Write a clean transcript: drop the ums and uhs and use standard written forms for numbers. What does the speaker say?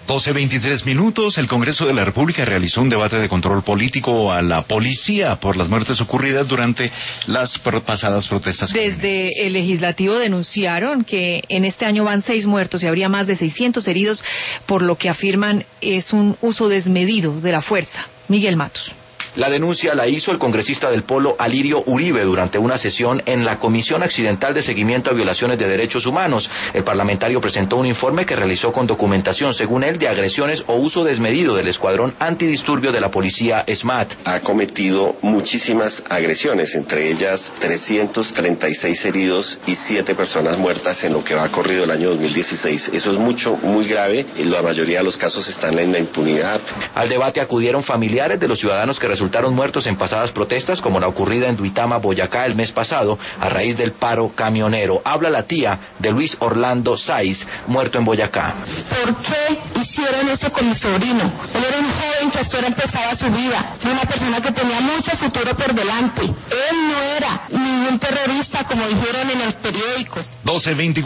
12:23. El Congreso de la República realizó un debate de control político a la policía por las muertes ocurridas durante las pasadas protestas. Desde el Legislativo denunciaron que en este año van 6 muertos y habría más de 600 heridos, por lo que afirman es un uso desmedido de la fuerza. Miguel Matos. La denuncia la hizo el congresista del Polo Alirio Uribe durante una sesión en la Comisión Accidental de Seguimiento a Violaciones de Derechos Humanos. El parlamentario presentó un informe que realizó con documentación, según él, de agresiones o uso desmedido del escuadrón antidisturbio de la policía SMAT. Ha cometido muchísimas agresiones, entre ellas 336 heridos y 7 personas muertas en lo que va corrido el año 2016. Eso es muy grave, y la mayoría de los casos están en la impunidad. Al debate acudieron familiares de los ciudadanos que resultaron muertos en pasadas protestas, como la ocurrida en Duitama, Boyacá, el mes pasado, a raíz del paro camionero. Habla la tía de Luis Orlando Sáiz, muerto en Boyacá. ¿Por qué hicieron eso con mi sobrino? Él era un joven que solo empezaba su vida, una persona que tenía mucho futuro por delante. Él no era ningún terrorista, como dijeron en los periódicos. 12:24.